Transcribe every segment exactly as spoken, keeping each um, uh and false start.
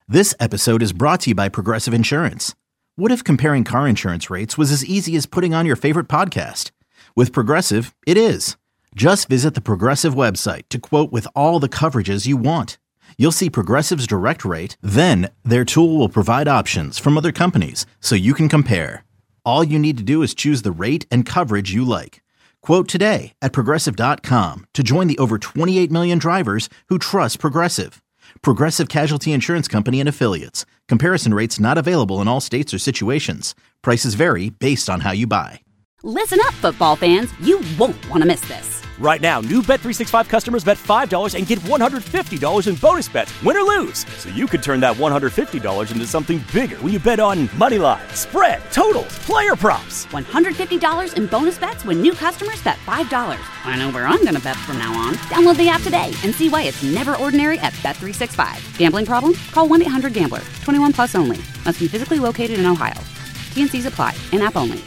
This episode is brought to you by Progressive Insurance. What if comparing car insurance rates was as easy as putting on your favorite podcast? With Progressive, it is. Just visit the Progressive website to quote with all the coverages you want. You'll see Progressive's direct rate, then their tool will provide options from other companies so you can compare. All you need to do is choose the rate and coverage you like. Quote today at Progressive dot com to join the over twenty-eight million drivers who trust Progressive. Progressive Casualty Insurance Company and Affiliates. Comparison rates not available in all states or situations. Prices vary based on how you buy. Listen up, football fans. You won't want to miss this. Right now, new Bet three sixty-five customers bet five dollars and get one hundred fifty dollars in bonus bets, win or lose. So you could turn that one hundred fifty dollars into something bigger when you bet on money line, spread, totals, player props. one hundred fifty dollars in bonus bets when new customers bet five dollars. I know where I'm going to bet from now on. Download the app today and see why it's never ordinary at Bet three sixty-five. Gambling problem? Call one eight hundred gambler. twenty-one plus only. Must be physically located in Ohio. T and Cs apply. In-app only.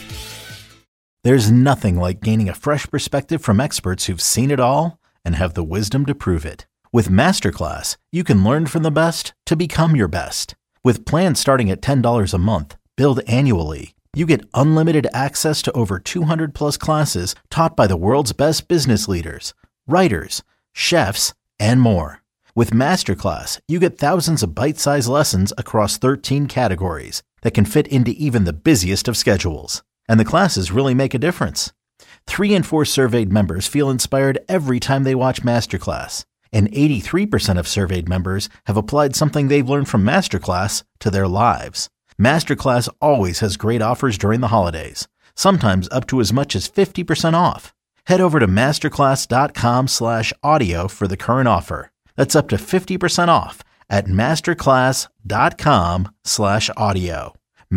There's nothing like gaining a fresh perspective from experts who've seen it all and have the wisdom to prove it. With Masterclass, you can learn from the best to become your best. With plans starting at ten dollars a month, billed annually, you get unlimited access to over two hundred plus classes taught by the world's best business leaders, writers, chefs, and more. With Masterclass, you get thousands of bite-sized lessons across thirteen categories that can fit into even the busiest of schedules. And the classes really make a difference. Three in four surveyed members feel inspired every time they watch Masterclass. And eighty-three percent of surveyed members have applied something they've learned from Masterclass to their lives. Masterclass always has great offers during the holidays, sometimes up to as much as fifty percent off. Head over to masterclass.com slash audio for the current offer. That's up to fifty percent off at masterclass.com slash audio.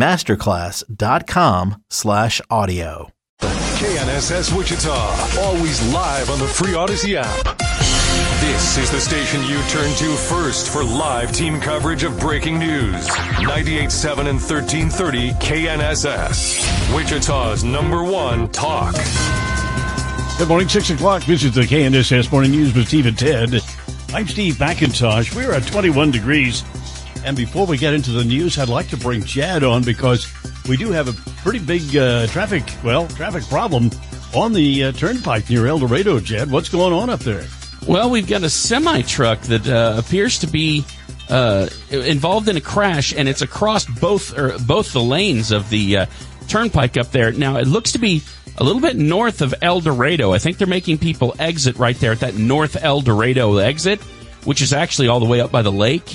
Masterclass.com slash audio. K N S S Wichita, always live on the free Odyssey app. This is the station you turn to first for live team coverage of breaking news. ninety-eight point seven and thirteen thirty K N S S, Wichita's number one talk. Good morning, six o'clock. This is the K N S S Morning News with Steve and Ted. I'm Steve McIntosh. We're at twenty-one degrees. And before we get into the news, I'd like to bring Jad on because we do have a pretty big uh, traffic, well, traffic problem on the uh, turnpike near El Dorado. Jad, what's going on up there? Well, we've got a semi-truck that uh, appears to be uh, involved in a crash, and it's across both or both the lanes of the uh, turnpike up there. Now, it looks to be a little bit north of El Dorado. I think they're making people exit right there at that North El Dorado exit, which is actually all the way up by the lake.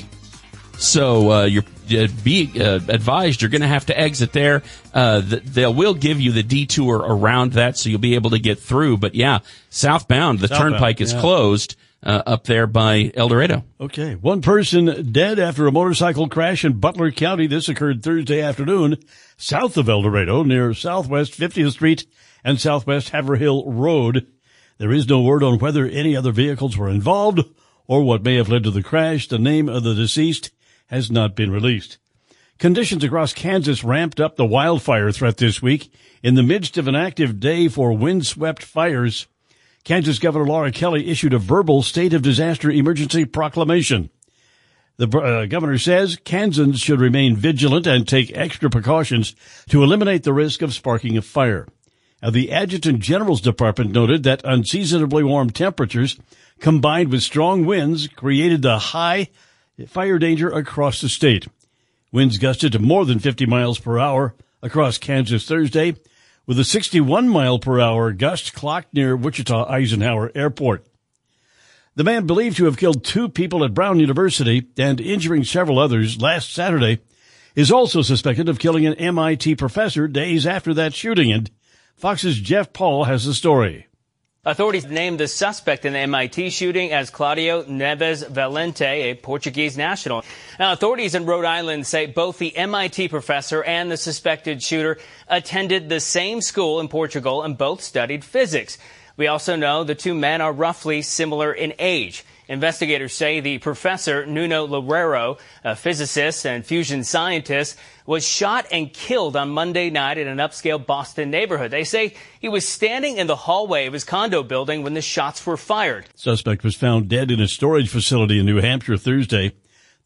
So uh, you're uh, be uh, advised you're going to have to exit there. Uh, the, they will give you the detour around that, so you'll be able to get through. But yeah, southbound, the southbound, turnpike is yeah. closed uh, up there by El Dorado. Okay, one person dead after a motorcycle crash in Butler County. This occurred Thursday afternoon, south of El Dorado, near Southwest fiftieth Street and Southwest Haverhill Road. There is no word on whether any other vehicles were involved or what may have led to the crash. The name of the deceased has not been released. Conditions across Kansas ramped up the wildfire threat this week in the midst of an active day for windswept fires. Kansas Governor Laura Kelly issued a verbal state of disaster emergency proclamation. The uh, governor says Kansans should remain vigilant and take extra precautions to eliminate the risk of sparking a fire. Now, the Adjutant General's Department noted that unseasonably warm temperatures combined with strong winds created the high fire danger across the state. Winds gusted to more than fifty miles per hour across Kansas Thursday, with a sixty-one mile per hour gust clocked near Wichita Eisenhower Airport. The man believed to have killed two people at Brown University and injuring several others last Saturday is also suspected of killing an M I T professor days after that shooting. And Fox's Jeff Paul has the story. Authorities named the suspect in the M I T shooting as Claudio Neves Valente, a Portuguese national. Now, authorities in Rhode Island say both the M I T professor and the suspected shooter attended the same school in Portugal and both studied physics. We also know the two men are roughly similar in age. Investigators say the professor, Nuno Loureiro, a physicist and fusion scientist, was shot and killed on Monday night in an upscale Boston neighborhood. They say he was standing in the hallway of his condo building when the shots were fired. Suspect was found dead in a storage facility in New Hampshire Thursday.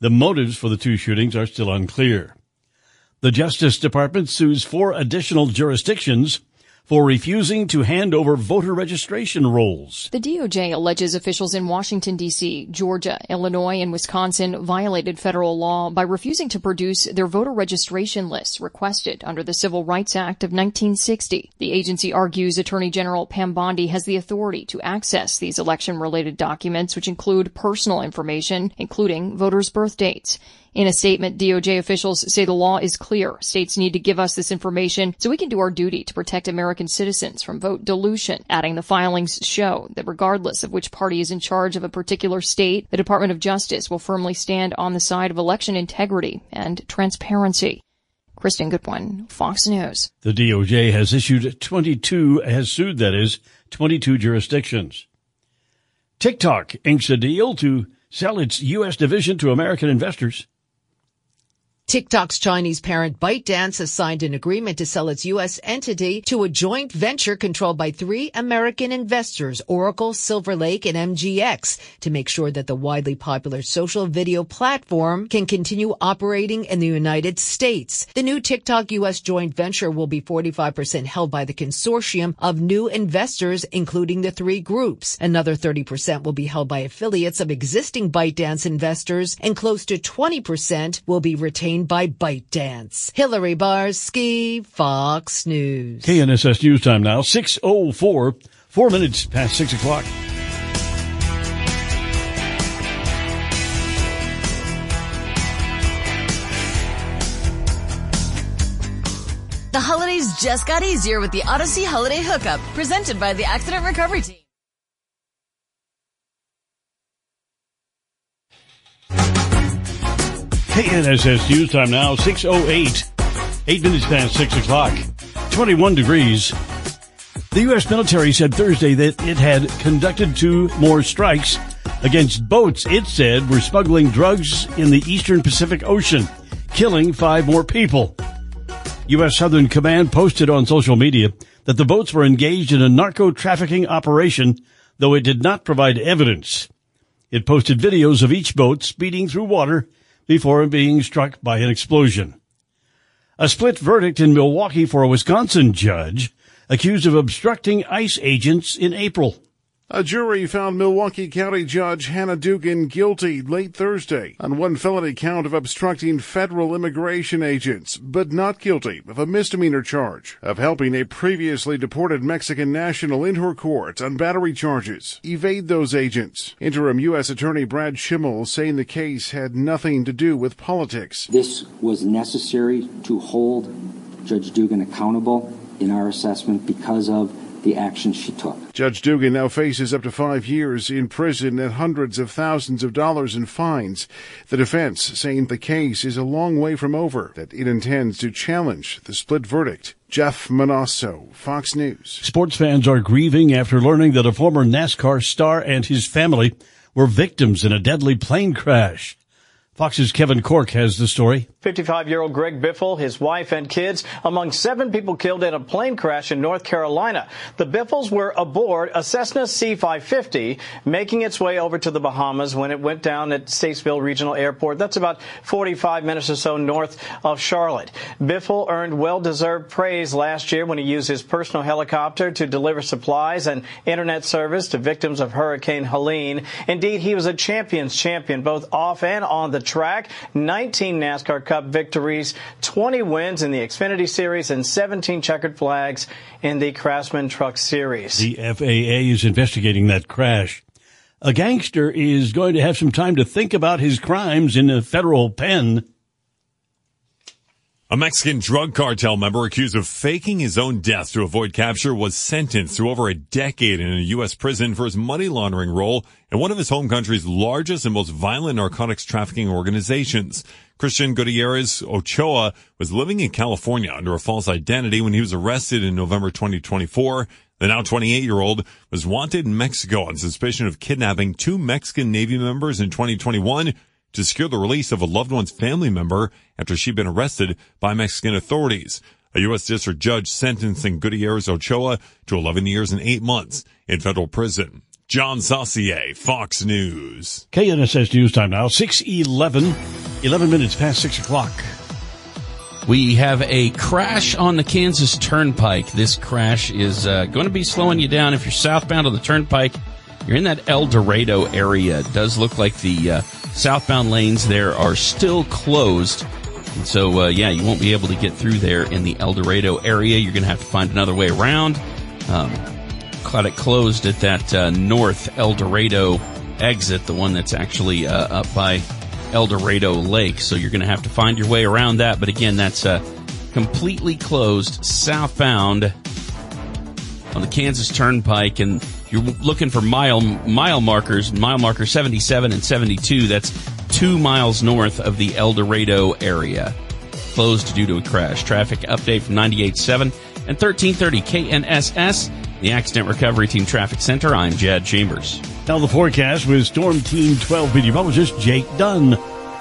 The motives for the two shootings are still unclear. The Justice Department sues four additional jurisdictions for refusing to hand over voter registration rolls. The D O J alleges officials in Washington, D C, Georgia, Illinois, and Wisconsin violated federal law by refusing to produce their voter registration lists requested under the Civil Rights Act of nineteen sixty. The agency argues Attorney General Pam Bondi has the authority to access these election-related documents, which include personal information, including voters' birth dates. In a statement, D O J officials say the law is clear. States need to give us this information so we can do our duty to protect American citizens from vote dilution, adding the filings show that regardless of which party is in charge of a particular state, the Department of Justice will firmly stand on the side of election integrity and transparency. Kristen Goodwin, Fox News. The D O J has issued twenty-two, has sued, that is, twenty-two jurisdictions. TikTok inks a deal to sell its U S division to American investors. TikTok's Chinese parent ByteDance has signed an agreement to sell its U S entity to a joint venture controlled by three American investors, Oracle, Silver Lake, and M G X, to make sure that the widely popular social video platform can continue operating in the United States. The new TikTok U S joint venture will be forty-five percent held by the consortium of new investors, including the three groups. Another thirty percent will be held by affiliates of existing ByteDance investors, and close to twenty percent will be retained by ByteDance. Hillary Barsky, Fox News. K N S S News Time now, six oh four, four minutes past six o'clock. The holidays just got easier with the Odyssey Holiday Hookup, presented by the Accident Recovery Team. K N S S News Time now, six oh eight, eight minutes past six o'clock, twenty-one degrees. The U S military said Thursday that it had conducted two more strikes against boats it said were smuggling drugs in the eastern Pacific Ocean, killing five more people. U S Southern Command posted on social media that the boats were engaged in a narco-trafficking operation, though it did not provide evidence. It posted videos of each boat speeding through water before being struck by an explosion. A split verdict in Milwaukee for a Wisconsin judge accused of obstructing ICE agents in April. A jury found Milwaukee County Judge Hannah Dugan guilty late Thursday on one felony count of obstructing federal immigration agents, but not guilty of a misdemeanor charge of helping a previously deported Mexican national in her court on battery charges evade those agents. Interim U S Attorney Brad Schimmel saying the case had nothing to do with politics. This was necessary to hold Judge Dugan accountable in our assessment because of the action she took. Judge Dugan now faces up to five years in prison and hundreds of thousands of dollars in fines. The defense saying the case is a long way from over, that it intends to challenge the split verdict. Jeff Manasso, Fox News. Sports fans are grieving after learning that a former NASCAR star and his family were victims in a deadly plane crash. Fox's Kevin Cork has the story. fifty-five-year-old Greg Biffle, his wife and kids, among seven people killed in a plane crash in North Carolina. The Biffles were aboard a Cessna C five fifty, making its way over to the Bahamas when it went down at Statesville Regional Airport. That's about forty-five minutes or so north of Charlotte. Biffle earned well-deserved praise last year when he used his personal helicopter to deliver supplies and internet service to victims of Hurricane Helene. Indeed, he was a champion's champion, both off and on the track. nineteen NASCAR Cup victories, twenty wins in the Xfinity Series, and seventeen checkered flags in the Craftsman Truck Series. The F A A is investigating that crash. A gangster is going to have some time to think about his crimes in a federal pen. A Mexican drug cartel member accused of faking his own death to avoid capture was sentenced to over a decade in a U S prison for his money laundering role in one of his home country's largest and most violent narcotics trafficking organizations. Christian Gutierrez Ochoa was living in California under a false identity when he was arrested in November twenty twenty-four. The now twenty-eight-year-old was wanted in Mexico on suspicion of kidnapping two Mexican Navy members in twenty twenty-one to secure the release of a loved one's family member after she'd been arrested by Mexican authorities. A U S district judge sentencing Gutierrez Ochoa to eleven years and eight months in federal prison. John Saucier, Fox News. K N S S News time now, six eleven, eleven minutes past six o'clock. We have a crash on the Kansas Turnpike. This crash is uh, going to be slowing you down. If you're southbound on the Turnpike, you're in that El Dorado area. It does look like the uh, southbound lanes there are still closed. And so, uh, yeah, you won't be able to get through there in the El Dorado area. You're going to have to find another way around. Um, got it closed at that uh, north El Dorado exit, the one that's actually uh, up by El Dorado Lake. So you're going to have to find your way around that. But again, that's uh, completely closed southbound on the Kansas Turnpike. And you're looking for mile mile markers, mile marker seventy-seven and seventy-two. That's two miles north of the El Dorado area. Closed due to a crash. Traffic update from ninety-eight point seven and thirteen thirty K N S S, the Accident Recovery Team Traffic Center. I'm Jad Chambers. Now the forecast with Storm Team twelve meteorologist Jake Dunn.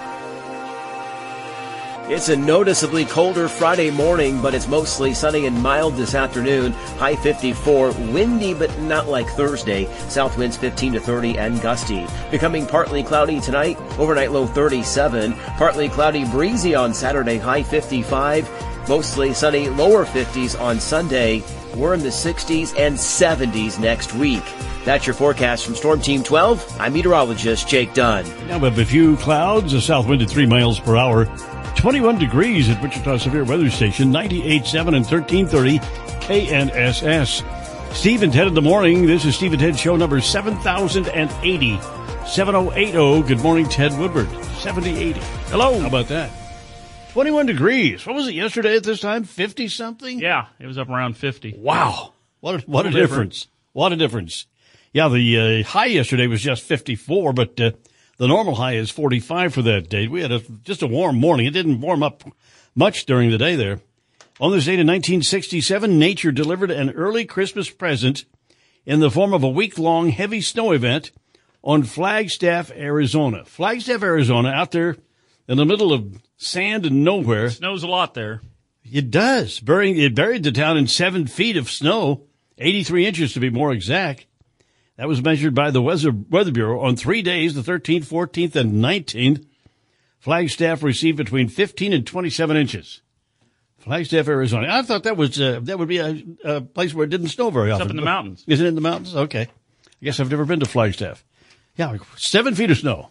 It's a noticeably colder Friday morning, but it's mostly sunny and mild this afternoon. High fifty-four, windy but not like Thursday. South winds fifteen to thirty and gusty. Becoming partly cloudy tonight, overnight low thirty-seven. Partly cloudy, breezy on Saturday, high fifty-five. Mostly sunny, lower fifties on Sunday. We're in the sixties and seventies next week. That's your forecast from Storm Team twelve. I'm meteorologist Jake Dunn. Now we have a few clouds, a south wind at three miles per hour. twenty-one degrees at Wichita Severe Weather Station, ninety-eight point seven and thirteen thirty K N S S. Steve and Ted in the morning. This is Steve and Ted show number seven thousand eighty. seven oh eight oh. Good morning, Ted Woodward. seventy eighty. Hello. How about that? twenty-one degrees. What was it yesterday at this time? fifty something? Yeah, it was up around fifty. Wow. What a, what a difference. What a difference. Yeah, the uh, high yesterday was just fifty-four, but uh, the normal high is forty-five for that day. We had a, just a warm morning. It didn't warm up much during the day there. On this date in nineteen sixty-seven, nature delivered an early Christmas present in the form of a week-long heavy snow event on Flagstaff, Arizona. Flagstaff, Arizona, out there in the middle of sand and nowhere. It snows a lot there. It does. Burying, it buried the town in seven feet of snow, eighty-three inches to be more exact. That was measured by the Weather, Weather Bureau on three days, the thirteenth, fourteenth, and nineteenth. Flagstaff received between fifteen and twenty-seven inches. Flagstaff, Arizona. I thought that was uh, that would be a, a place where it didn't snow very it's often. It's up in the mountains. Is it in the mountains? Okay. I guess I've never been to Flagstaff. Yeah, seven feet of snow.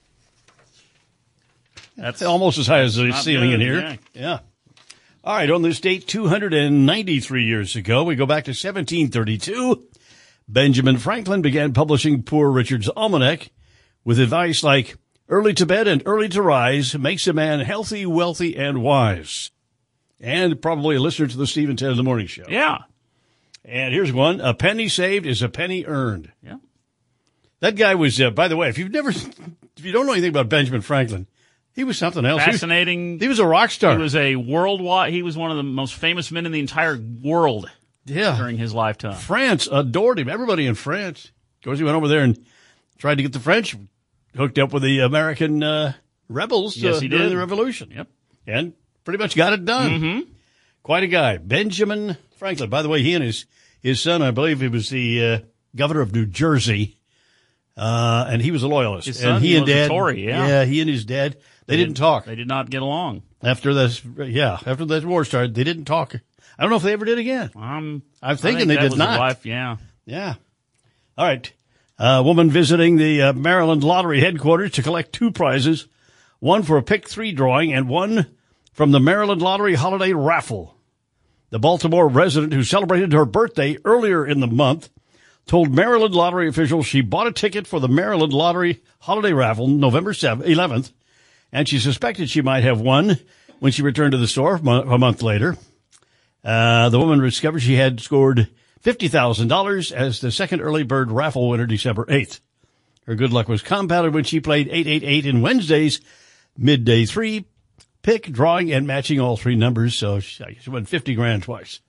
That's almost as high as the ceiling good, in here. Yeah. yeah. All right, on this date, two hundred ninety-three years ago, we go back to seventeen thirty-two. Benjamin Franklin began publishing Poor Richard's Almanac with advice like, early to bed and early to rise makes a man healthy, wealthy, and wise. And probably a listener to the Steve and Ted in the Morning Show. Yeah. And here's one. A penny saved is a penny earned. Yeah. That guy was, uh, by the way, if you've never, if you don't know anything about Benjamin Franklin, he was something else. Fascinating. He was, he was a rock star. He was a worldwide, he was one of the most famous men in the entire world. Yeah. During his lifetime. France adored him. Everybody in France. Of course, he went over there and tried to get the French hooked up with the American uh, rebels yes, uh, he during did. the Revolution. Yep. And pretty much got it done. Mm-hmm. Quite a guy. Benjamin Franklin. By the way, he and his, his son, I believe he was the uh, governor of New Jersey, uh, and he was a loyalist. His son and he, he and was dad, a Tory, yeah. Yeah, he and his dad, they, they didn't talk. They did not get along. After this, yeah, after that war started, they didn't talk. I don't know if they ever did again. Um, I'm thinking think they that did was not. A wife, yeah. Yeah. All right. A woman visiting the uh, Maryland Lottery headquarters to collect two prizes, one for a pick three drawing and one from the Maryland Lottery Holiday Raffle. The Baltimore resident who celebrated her birthday earlier in the month told Maryland Lottery officials she bought a ticket for the Maryland Lottery Holiday Raffle November eleventh, and she suspected she might have won when she returned to the store a month later. Uh, the woman discovered she had scored fifty thousand dollars as the second early bird raffle winner December eighth. Her good luck was compounded when she played eight eight eight in Wednesday's midday three pick, drawing and matching all three numbers. So she, she won fifty grand twice.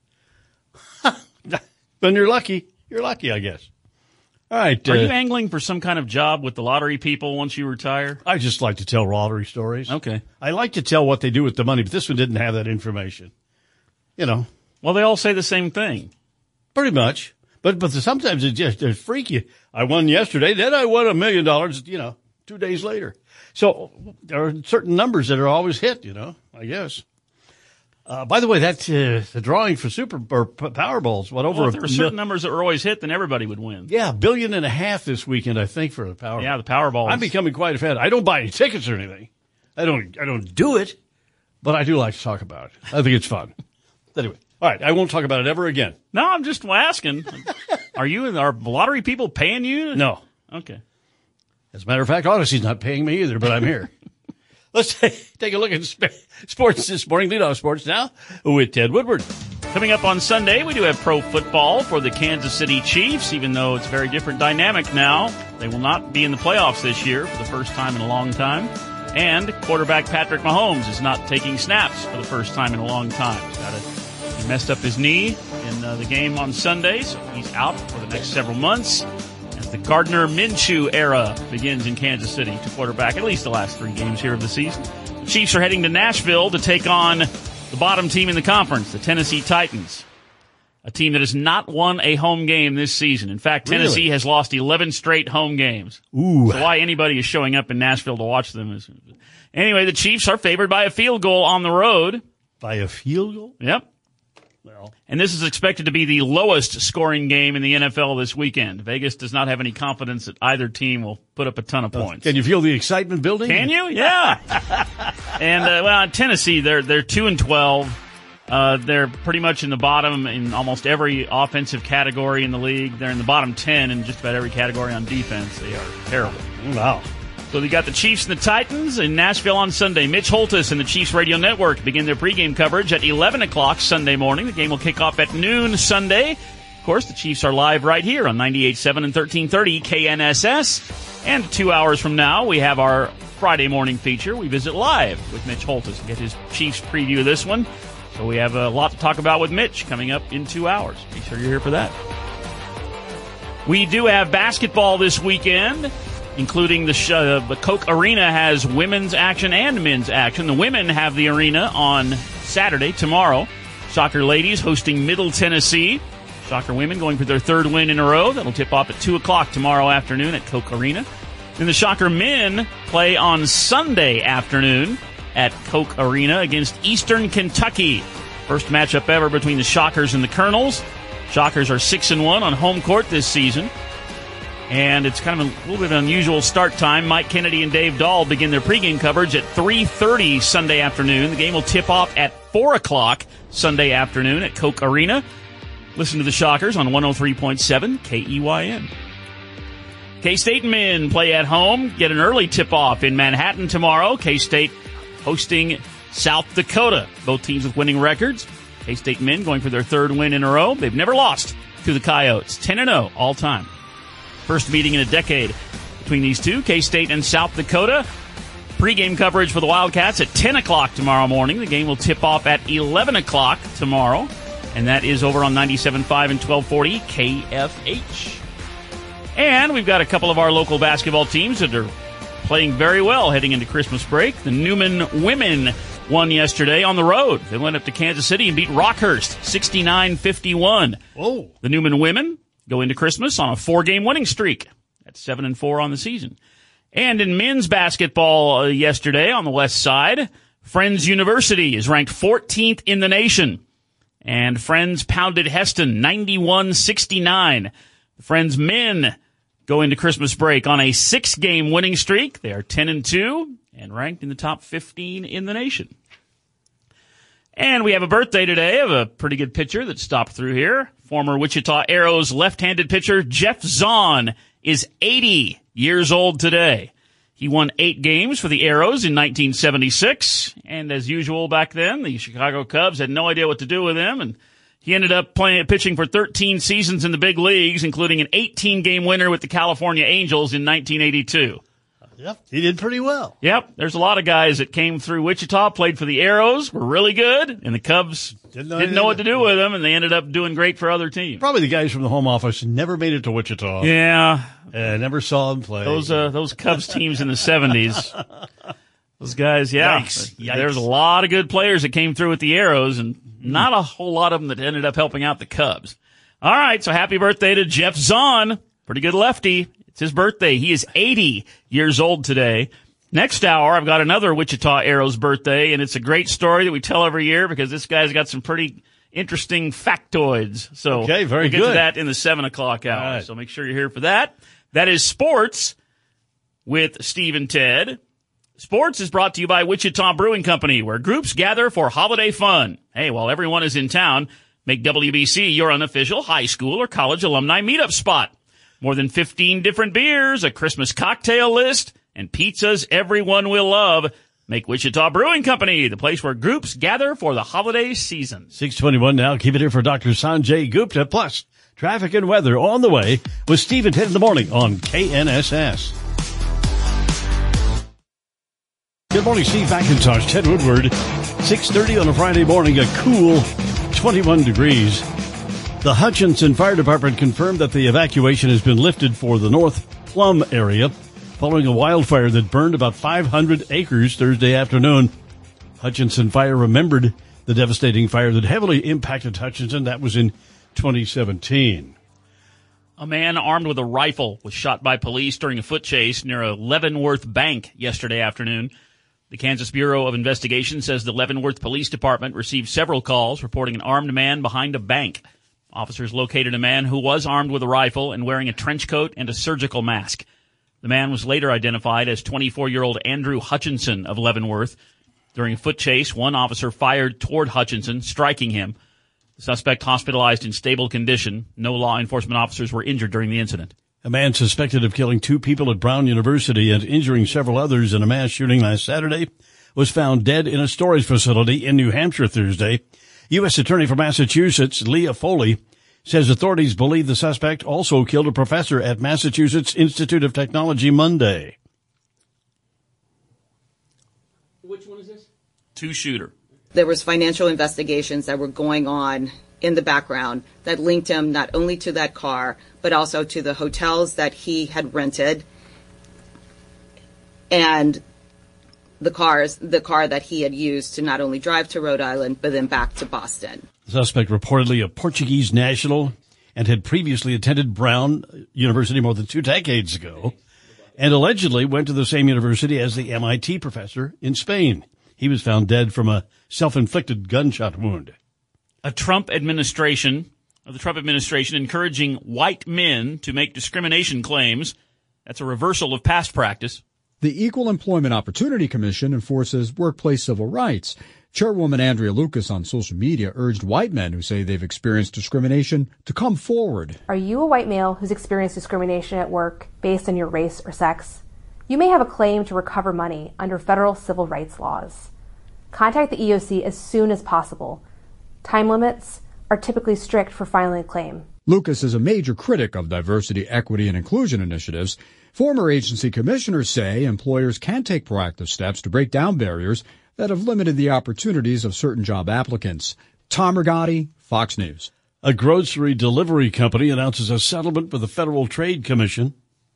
When you're lucky, you're lucky, I guess. All right. Are uh, you angling for some kind of job with the lottery people once you retire? I just like to tell lottery stories. Okay. I like to tell what they do with the money, but this one didn't have that information. You know. Well, they all say the same thing. Pretty much. But but sometimes it's just it's freaky. I won yesterday, then I won a million dollars, you know, two days later. So there are certain numbers that are always hit, you know, I guess. Uh, by the way, that's uh, the drawing for Super or Powerballs. What over? Well, if there were certain mil- numbers that were always hit, then everybody would win. Yeah, billion and a half this weekend, I think, for the Powerball. Yeah, the Powerball. I'm becoming quite a fan. I don't buy any tickets or anything. I don't. I don't do it, but I do like to talk about it. I think it's fun. Anyway, all right. I won't talk about it ever again. No, I'm just asking. Are you? Are lottery people paying you? No. Okay. As a matter of fact, Odyssey's not paying me either, but I'm here. Let's take, take a look at sp- sports this morning. Lead off sports now with Ted Woodward. Coming up on Sunday, we do have pro football for the Kansas City Chiefs, even though it's a very different dynamic now. They will not be in the playoffs this year for the first time in a long time. And quarterback Patrick Mahomes is not taking snaps for the first time in a long time. He's got a, he messed up his knee in uh, the game on Sunday, so he's out for the next several months. The Gardner Minshew era begins in Kansas City to quarterback at least the last three games here of the season. The Chiefs are heading to Nashville to take on the bottom team in the conference, the Tennessee Titans, a team that has not won a home game this season. In fact, Tennessee Really? has lost eleven straight home games. Ooh. So why anybody is showing up in Nashville to watch them is... Anyway, the Chiefs are favored by a field goal on the road. By a field goal? Yep. Well, And this is expected to be the lowest scoring game in the N F L this weekend. Vegas does not have any confidence that either team will put up a ton of points. Can you feel the excitement building? Can you? Yeah. and uh, well, Tennessee, they're they're two and twelve. Uh, they're pretty much in the bottom in almost every offensive category in the league. They're in the bottom ten in just about every category on defense. They are terrible. Wow. So they got the Chiefs and the Titans in Nashville on Sunday. Mitch Holthus and the Chiefs Radio Network begin their pregame coverage at eleven o'clock Sunday morning. The game will kick off at noon Sunday. Of course, the Chiefs are live right here on ninety-eight point seven and thirteen thirty K N S S. And two hours from now, we have our Friday morning feature. We visit live with Mitch Holthus and get his Chiefs preview of this one. So we have a lot to talk about with Mitch coming up in two hours. Be sure you're here for that. We do have basketball this weekend, including the, sh- uh, the Coke Arena has women's action and men's action. The women have the arena on Saturday, tomorrow. Soccer ladies hosting Middle Tennessee. Soccer women going for their third win in a row. That'll tip off at two o'clock tomorrow afternoon at Coke Arena. Then the Soccer men play on Sunday afternoon at Coke Arena against Eastern Kentucky. First matchup ever between the Shockers and the Colonels. Shockers are six and one on home court this season. And it's kind of a little bit of an unusual start time. Mike Kennedy and Dave Dahl begin their pregame coverage at three thirty Sunday afternoon. The game will tip off at four o'clock Sunday afternoon at Coke Arena. Listen to the Shockers on one oh three point seven K E Y N. K-State men play at home, get an early tip-off in Manhattan tomorrow. K-State hosting South Dakota. Both teams with winning records. K-State men going for their third win in a row. They've never lost to the Coyotes. ten and oh all time. First meeting in a decade between these two, K-State and South Dakota. Pre-game coverage for the Wildcats at ten o'clock tomorrow morning. The game will tip off at eleven o'clock tomorrow. And that is over on ninety-seven point five and twelve forty K F H. And we've got a couple of our local basketball teams that are playing very well heading into Christmas break. The Newman women won yesterday on the road. They went up to Kansas City and beat Rockhurst sixty-nine fifty-one. Oh. The Newman women go into Christmas on a four-game winning streak. That's seven and four on the season. And in men's basketball uh, yesterday on the west side, Friends University is ranked fourteenth in the nation. And Friends pounded Heston ninety-one sixty-nine. The Friends men go into Christmas break on a six-game winning streak. They are ten and two and ranked in the top fifteen in the nation. And we have a birthday today of a pretty good pitcher that stopped through here. Former Wichita Arrows left-handed pitcher Jeff Zahn is eighty years old today. He won eight games for the Arrows in nineteen seventy-six. And as usual back then, the Chicago Cubs had no idea what to do with him. And he ended up playing, pitching for thirteen seasons in the big leagues, including an eighteen-game winner with the California Angels in nineteen eighty-two. Yep, he did pretty well. Yep, there's a lot of guys that came through Wichita, played for the Arrows, were really good, and the Cubs didn't know, didn't know what to do with them, and they ended up doing great for other teams. Probably the guys from the home office never made it to Wichita. Yeah. Uh, never saw them play. Those uh, those Cubs teams in the seventies. Those guys, yeah. Yikes, yikes. There's a lot of good players that came through with the Arrows, and not a whole lot of them that ended up helping out the Cubs. All right, so happy birthday to Jeff Zahn. Pretty good lefty. It's his birthday. He is eighty years old today. Next hour, I've got another Wichita Aero's birthday, and it's a great story that we tell every year because this guy's got some pretty interesting factoids. So okay, very we'll get good. to that in the seven o'clock hour. Right. So make sure you're here for that. That is sports with Steve and Ted. Sports is brought to you by Wichita Brewing Company, where groups gather for holiday fun. Hey, while everyone is in town, make W B C your unofficial high school or college alumni meetup spot. More than fifteen different beers, a Christmas cocktail list, and pizzas everyone will love. Make Wichita Brewing Company the place where groups gather for the holiday season. six twenty-one now. Keep it here for Doctor Sanjay Gupta. Plus, traffic and weather on the way with Steve and Ted in the morning on K N S S. Good morning, Steve McIntosh, Ted Woodward. six thirty on a Friday morning, a cool twenty-one degrees. The Hutchinson Fire Department confirmed that the evacuation has been lifted for the North Plum area following a wildfire that burned about five hundred acres Thursday afternoon. Hutchinson Fire remembered the devastating fire that heavily impacted Hutchinson. That was in twenty seventeen. A man armed with a rifle was shot by police during a foot chase near a Leavenworth bank yesterday afternoon. The Kansas Bureau of Investigation says the Leavenworth Police Department received several calls reporting an armed man behind a bank. Officers located a man who was armed with a rifle and wearing a trench coat and a surgical mask. The man was later identified as twenty-four-year-old Andrew Hutchinson of Leavenworth. During a foot chase, one officer fired toward Hutchinson, striking him. The suspect hospitalized in stable condition. No law enforcement officers were injured during the incident. A man suspected of killing two people at Brown University and injuring several others in a mass shooting last Saturday was found dead in a storage facility in New Hampshire Thursday. U S Attorney for Massachusetts, Leah Foley, says authorities believe the suspect also killed a professor at Massachusetts Institute of Technology Monday. Which one is this? Two-shooter. There was financial investigations that were going on in the background that linked him not only to that car, but also to the hotels that he had rented and the cars, the car that he had used to not only drive to Rhode Island, but then back to Boston. The suspect reportedly a Portuguese national and had previously attended Brown University more than two decades ago and allegedly went to the same university as the M I T professor in Spain. He was found dead from a self-inflicted gunshot wound. A Trump administration, the Trump administration encouraging white men to make discrimination claims. That's a reversal of past practice. The Equal Employment Opportunity Commission enforces workplace civil rights. Chairwoman Andrea Lucas on social media urged white men who say they've experienced discrimination to come forward. Are you a white male who's experienced discrimination at work based on your race or sex? You may have a claim to recover money under federal civil rights laws. Contact the E O C as soon as possible. Time limits are typically strict for filing a claim. Lucas is a major critic of diversity, equity, and inclusion initiatives. Former agency commissioners say employers can take proactive steps to break down barriers that have limited the opportunities of certain job applicants. Tom Rigotti, Fox News. A grocery delivery company announces a settlement with the Federal Trade Commission.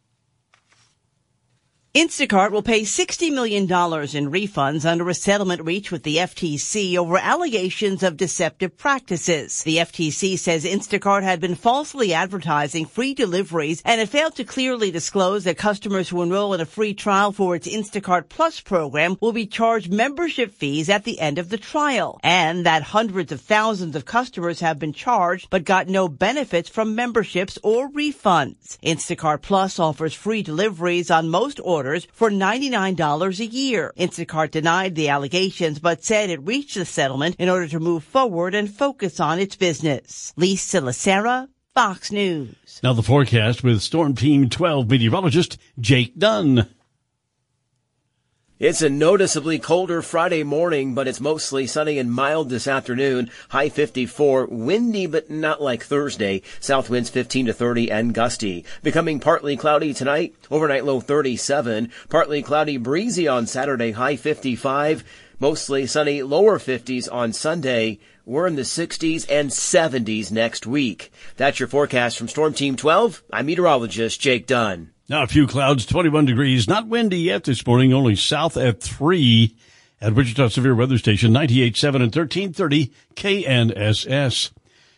Instacart will pay sixty million dollars in refunds under a settlement reached with the F T C over allegations of deceptive practices. The F T C says Instacart had been falsely advertising free deliveries and had failed to clearly disclose that customers who enroll in a free trial for its Instacart Plus program will be charged membership fees at the end of the trial, and that hundreds of thousands of customers have been charged but got no benefits from memberships or refunds. Instacart Plus offers free deliveries on most orders for ninety-nine dollars a year. Instacart denied the allegations but said it reached the settlement in order to move forward and focus on its business. Lisa Lacera, Fox News. Now the forecast with Storm Team twelve meteorologist Jake Dunn. It's a noticeably colder Friday morning, but it's mostly sunny and mild this afternoon. High fifty-four, windy but not like Thursday. South winds fifteen to thirty and gusty. Becoming partly cloudy tonight, overnight low thirty-seven. Partly cloudy, breezy on Saturday, high fifty-five. Mostly sunny, lower fifties on Sunday. We're in the sixties and seventies next week. That's your forecast from Storm Team twelve. I'm meteorologist Jake Dunn. Now a few clouds, twenty-one degrees, not windy yet this morning, only south at three at Wichita Severe Weather Station, ninety-eight point seven and thirteen thirty K N S S.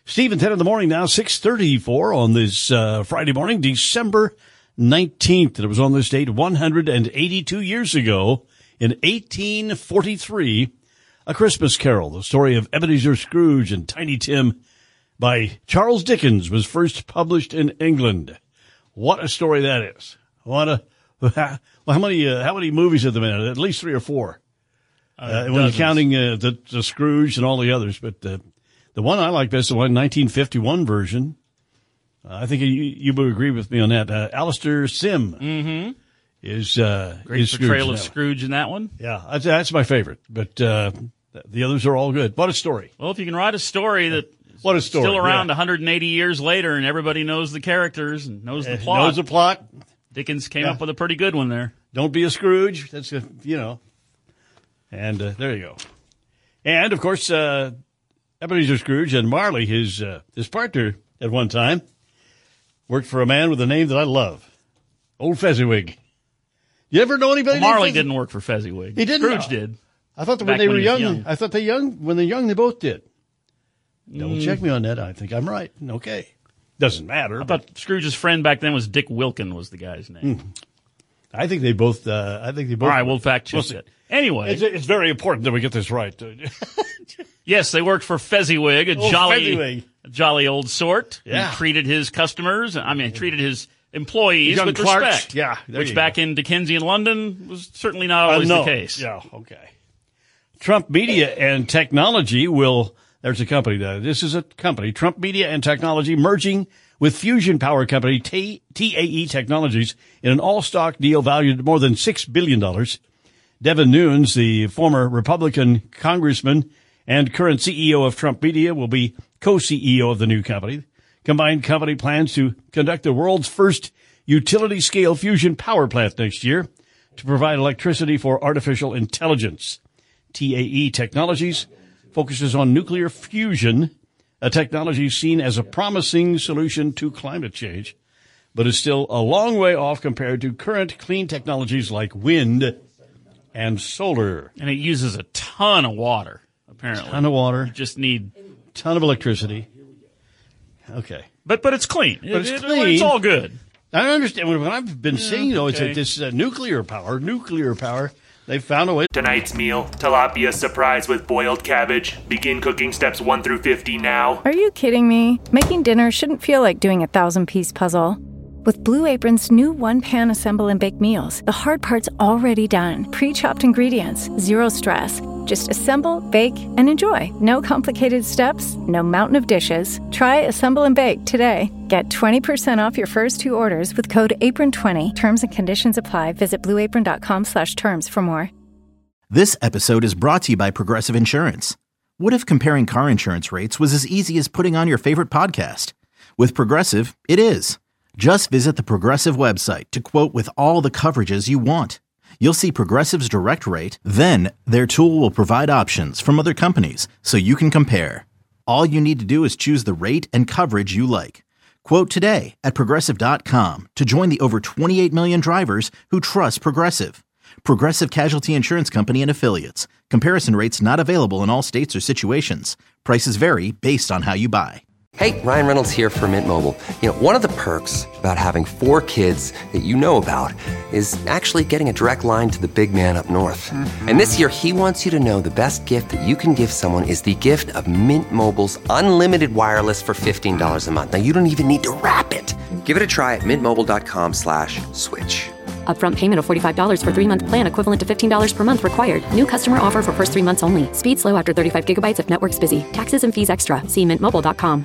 Steve and ten in the morning now, six thirty-four on this uh, Friday morning, December nineteenth. It was on this date one hundred eighty-two years ago in eighteen forty-three, A Christmas Carol, the story of Ebenezer Scrooge and Tiny Tim by Charles Dickens, was first published in England. What a story that is. What a, well, how many, uh, how many movies have there been? At least three or four. Uh, when you're counting uh, the, the Scrooge and all the others, but uh, the one I like best is the one nineteen fifty-one version. Uh, I think you, you would agree with me on that. Uh, Alistair Sim mm-hmm. is uh, great is portrayal Scrooge of Scrooge in that one. Yeah, that's, that's my favorite. But uh, the others are all good. What a story! Well, if you can write a story that what a story still around yeah. one hundred eighty years later, and everybody knows the characters and knows the uh, plot. Knows the plot. Dickens came yeah. up with a pretty good one there. Don't be a Scrooge. That's a, you know. And uh, there you go. And of course, uh, Ebenezer Scrooge and Marley, his uh, his partner at one time, worked for a man with a name that I love, Old Fezziwig. You ever know anybody? Well, Marley named didn't work for Fezziwig. He didn't. Scrooge know. did. I thought that when Back they were when he was young, young. I thought they young when they're young they both did. Don't Mm. check me on that. I think I'm right. Okay, doesn't matter. I thought Scrooge's friend back then was Dick Wilkin was the guy's name. Mm. I think they both. Uh, I think they both. All right, we'll fact check we'll it. Anyway, it's, it's very important that we get this right. Yes, they worked for Fezziwig, a Oh, jolly, Fezziwig. a jolly old sort. Yeah. Who treated his customers. I mean, treated his employees Young with clerks. respect. Yeah, there which you back go. in Dickensian London was certainly not always uh, no. the case. Yeah. Okay. Trump Media and Technology will. There's a company. Uh, this is a company. Trump Media and Technology merging with Fusion Power Company T- TAE Technologies in an all-stock deal valued at more than six billion dollars. Devin Nunes, the former Republican congressman and current C E O of Trump Media, will be co-C E O of the new company. Combined company plans to conduct the world's first utility-scale fusion power plant next year to provide electricity for artificial intelligence. T A E Technologies focuses on nuclear fusion, a technology seen as a promising solution to climate change, but is still a long way off compared to current clean technologies like wind and solar. And it uses a ton of water, apparently. Ton of water. You just need a ton of electricity. Okay. But but it's clean. But it's it, clean. It, it's all good. I don't understand. What I've been seeing, though, okay. is that this uh, nuclear power, nuclear power, they found a way. Tonight's meal, tilapia surprise with boiled cabbage. Begin cooking steps one through fifty now. Are you kidding me? Making dinner shouldn't feel like doing a thousand-piece puzzle. With Blue Apron's new one-pan assemble and bake meals, the hard part's already done. Pre-chopped ingredients, zero stress. Just assemble, bake, and enjoy. No complicated steps, no mountain of dishes. Try Assemble and Bake today. Get twenty percent off your first two orders with code apron twenty. Terms and conditions apply. Visit blueapron.com slash terms for more. This episode is brought to you by Progressive Insurance. What if comparing car insurance rates was as easy as putting on your favorite podcast? With Progressive, it is. Just visit the Progressive website to quote with all the coverages you want. You'll see Progressive's direct rate, then their tool will provide options from other companies so you can compare. All you need to do is choose the rate and coverage you like. Quote today at Progressive dot com to join the over twenty-eight million drivers who trust Progressive. Progressive Casualty Insurance Company and Affiliates. Comparison rates not available in all states or situations. Prices vary based on how you buy. Hey, Ryan Reynolds here for Mint Mobile. You know, one of the perks about having four kids that you know about is actually getting a direct line to the big man up north. Mm-hmm. And this year, he wants you to know the best gift that you can give someone is the gift of Mint Mobile's unlimited wireless for fifteen dollars a month. Now, you don't even need to wrap it. Give it a try at mintmobile.com slash switch. Upfront payment of forty-five dollars for three-month plan equivalent to fifteen dollars per month required. New customer offer for first three months only. Speed slow after thirty-five gigabytes if network's busy. Taxes and fees extra. See mint mobile dot com.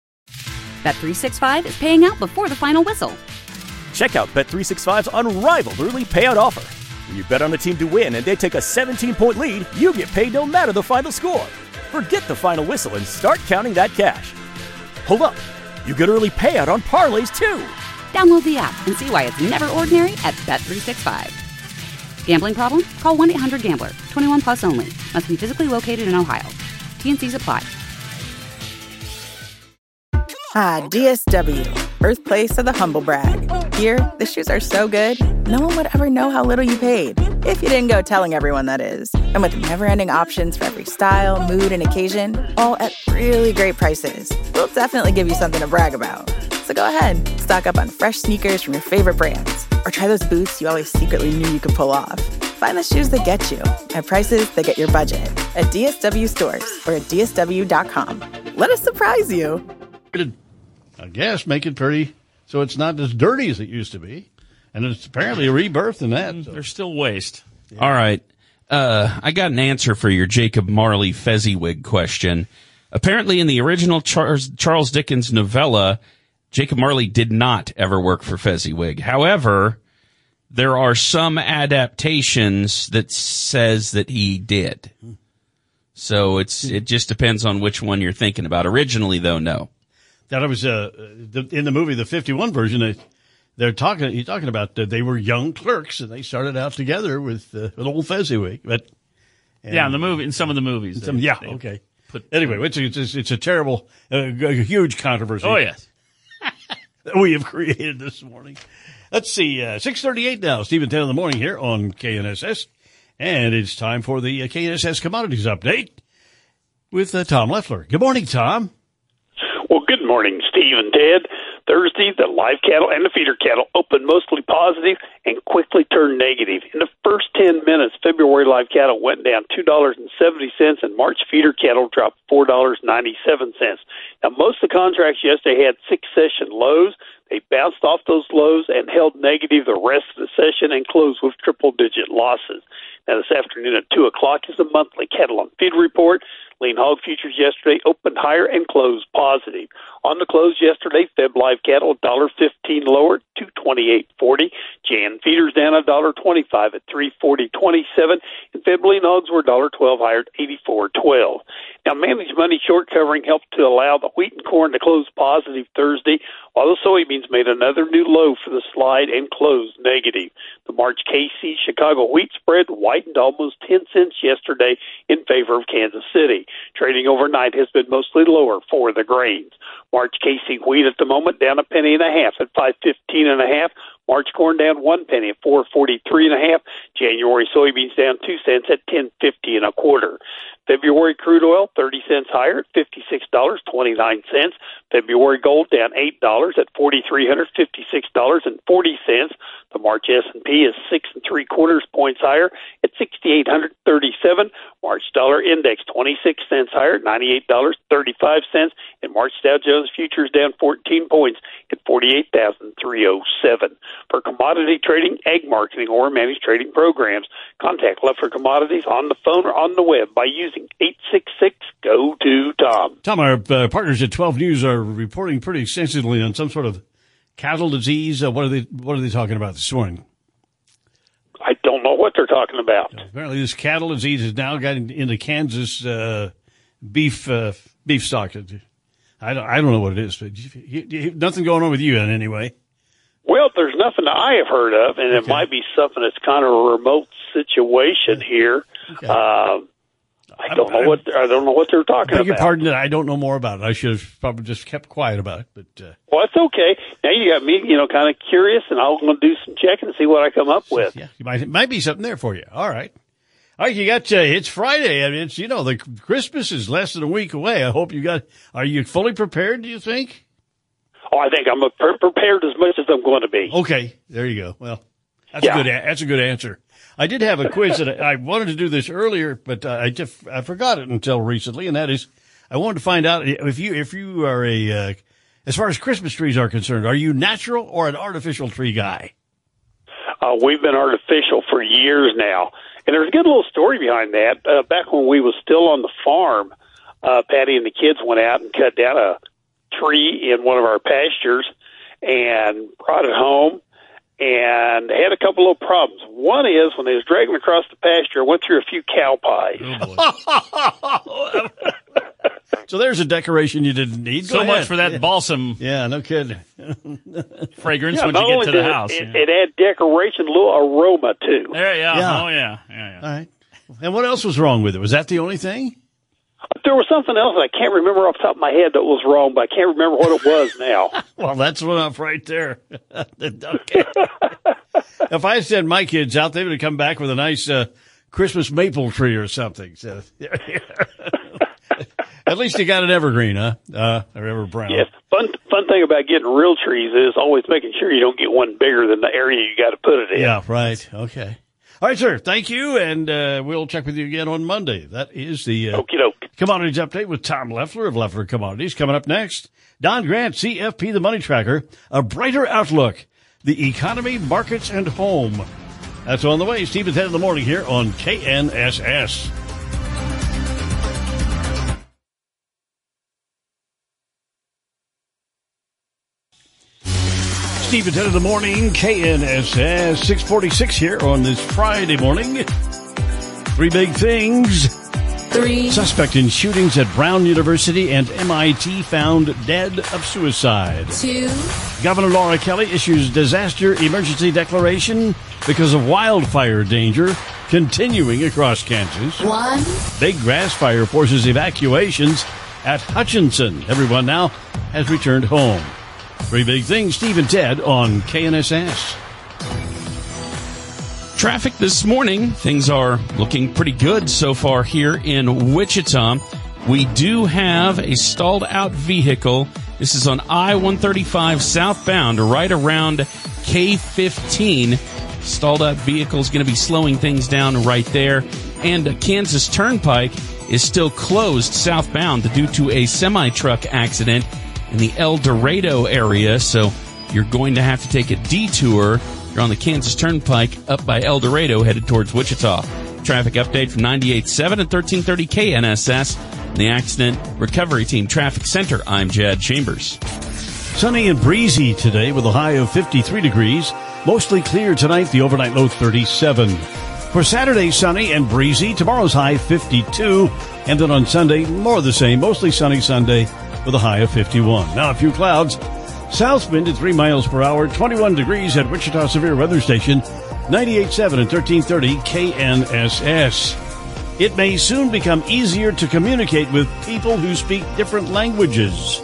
Bet three sixty-five is paying out before the final whistle. Check out Bet three sixty-five's unrivaled early payout offer. When you bet on a team to win and they take a seventeen-point lead, you get paid no matter the final score. Forget the final whistle and start counting that cash. Hold up. You get early payout on parlays, too. Download the app and see why it's never ordinary at Bet three sixty-five. Gambling problem? Call one eight hundred gambler. twenty-one plus only. Must be physically located in Ohio. T and C's apply. Hi, D S W, birthplace of the humble brag. Here, the shoes are so good, no one would ever know how little you paid. If you didn't go telling everyone, that is. And with never-ending options for every style, mood, and occasion, all at really great prices, we'll definitely give you something to brag about. So go ahead, stock up on fresh sneakers from your favorite brands, or try those boots you always secretly knew you could pull off. Find the shoes that get you at prices that get your budget at D S W stores or at D S W dot com. Let us surprise you. I guess make it pretty so it's not as dirty as it used to be. And it's apparently a rebirth in that. So. There's still waste. Yeah. All right. Uh, I got an answer for your Jacob Marley Fezziwig question. Apparently in the original Charles, Charles Dickens novella, Jacob Marley did not ever work for Fezziwig. However, there are some adaptations that says that he did. So it's it just depends on which one you're thinking about. Originally, though, no. That was uh, the, in the movie, the fifty-one version. They, they're talking. You're talking about uh, they were young clerks and they started out together with, uh, with old Fezziwig. But and, yeah, in the movie, in some of the movies. They, some, yeah, they okay. Put, anyway, it's, it's it's a terrible, uh, a huge controversy. Oh yes, that we have created this morning. Let's see, uh, six thirty-eight now, Steve and ten in the morning here on K N S S. And it's time for the uh, K N S S Commodities Update with uh, Tom Leffler. Good morning, Tom. Well, good morning, Steve and Ted. Thursday, the live cattle and the feeder cattle opened mostly positive and quickly turned negative. In the first ten minutes, February live cattle went down two dollars and seventy cents, and March feeder cattle dropped four dollars and ninety-seven cents. Now, most of the contracts yesterday had six-session lows. They bounced off those lows and held negative the rest of the session and closed with triple-digit losses. Now, this afternoon at two o'clock is the monthly cattle on feed report. Lean hog futures yesterday opened higher and closed positive. On the close yesterday, Feb live cattle one dollar fifteen lower, two twenty-eight forty. Jan feeders down one dollar twenty-five at three forty twenty-seven. And Feb lean hogs were one dollar twelve higher at eighty-four twelve. Now, managed money short covering helped to allow the wheat and corn to close positive Thursday, while the soybeans made another new low for the slide and closed negative. The March K C Chicago wheat spread widened almost ten cents yesterday in favor of Kansas City. Trading overnight has been mostly lower for the grains. March K C wheat at the moment down a penny and a half at five fifteen and a half. March corn down one penny at four forty-three and a half. January soybeans down two cents at ten fifty and a quarter. February crude oil thirty cents higher at fifty-six dollars and twenty-nine cents. February gold down eight dollars at four thousand three hundred fifty-six dollars and forty cents. The March S and P is six and three quarters points higher at six thousand eight hundred thirty-seven. March dollar index twenty-six cents higher at ninety-eight dollars and thirty-five cents. And March Dow Jones futures down fourteen points at forty-eight thousand three hundred seven. For commodity trading, ag marketing, or managed trading programs, contact Leffler Commodities on the phone or on the web by using eight six six, G O to Tom. Tom, our uh, partners at twelve News are reporting pretty extensively on some sort of cattle disease. Uh, what are they What are they talking about this morning? I don't know what they're talking about. Apparently, this cattle disease has now gotten into Kansas uh, beef uh, beef stock. I don't I don't know what it is, but you, you, nothing going on with you in any way. Well, there's nothing that I have heard of, and it okay. might be something that's kind of a remote situation here. Okay. Uh, I don't know what I don't know what they're talking about. I beg your pardon that I don't know more about it. I should have probably just kept quiet about it. But uh, well, it's okay. Now you got me, you know, kind of curious, and I'm going to do some checking and see what I come up with. Yeah, it might, it might be something there for you. All right, all right. You got uh, it's Friday. I mean, it's you know, the Christmas is less than a week away. I hope you got. Are you fully prepared? Do you think? Oh, I think I'm prepared as much as I'm going to be. Okay, there you go. Well, that's yeah. a good. That's a good answer. I did have a quiz that I, I wanted to do this earlier, but uh, I just I forgot it until recently, and that is I wanted to find out if you if you are a uh, as far as Christmas trees are concerned, are you natural or an artificial tree guy? Uh, we've been artificial for years now, and there's a good little story behind that. Uh, back when we was still on the farm, uh, Patty and the kids went out and cut down a tree in one of our pastures and brought it home. And they had a couple of problems. One is when they was dragging across the pasture, I went through a few cow pies. Oh, so there's a decoration you didn't need. Go so ahead. much for that yeah. balsam. Yeah, no kidding. Fragrance yeah, when you get to the house. It, yeah. it had decoration, a little aroma too. There, yeah. yeah. Oh, yeah. yeah, yeah. All right. And what else was wrong with it? Was that the only thing? There was something else I can't remember off the top of my head that was wrong, but I can't remember what it was now. Well, that's one up right there. Okay. If I send my kids out, they would come back with a nice uh, Christmas maple tree or something. So, at least you got an evergreen, huh? Uh, or ever brown. Yes. Fun fun thing about getting real trees is always making sure you don't get one bigger than the area you got to put it in. Yeah, right. Okay. All right, sir. Thank you, and uh, we'll check with you again on Monday. That is the uh, Okie doke. Commodities Update with Tom Leffler of Leffler Commodities. Coming up next, Don Grant, C F P, the Money Tracker, a brighter outlook, the economy, markets, and home. That's on the way. Stephen's Head in the Morning here on K N S S. Stephen's Head in the Morning, K N S S, six forty-six here on this Friday morning. Three big things. Three. Suspect in shootings at Brown University and M I T found dead of suicide. Two. Governor Laura Kelly issues disaster emergency declaration because of wildfire danger continuing across Kansas. One. Big grass fire forces evacuations at Hutchinson. Everyone now has returned home. Three big things, Steve and Ted on K N S S. Traffic this morning, things are looking pretty good so far here in Wichita. We do have a stalled out vehicle. This is on I one thirty-five southbound, right around K fifteen. Stalled out vehicle is going to be slowing things down right there. And Kansas Turnpike is still closed southbound due to a semi-truck accident in the El Dorado area, so you're going to have to take a detour. You're on the Kansas Turnpike up by El Dorado, headed towards Wichita. Traffic update from ninety-eight point seven and thirteen thirty K N S S. The Accident Recovery Team Traffic Center, I'm Jed Chambers. Sunny and breezy today with a high of fifty-three degrees. Mostly clear tonight, the overnight low thirty-seven. For Saturday, sunny and breezy. Tomorrow's high fifty-two. And then on Sunday, more of the same. Mostly sunny Sunday with a high of fifty-one. Now a few clouds. South wind at three miles per hour, twenty-one degrees at Wichita Severe Weather Station, ninety-eight point seven and thirteen thirty K N S S. It may soon become easier to communicate with people who speak different languages.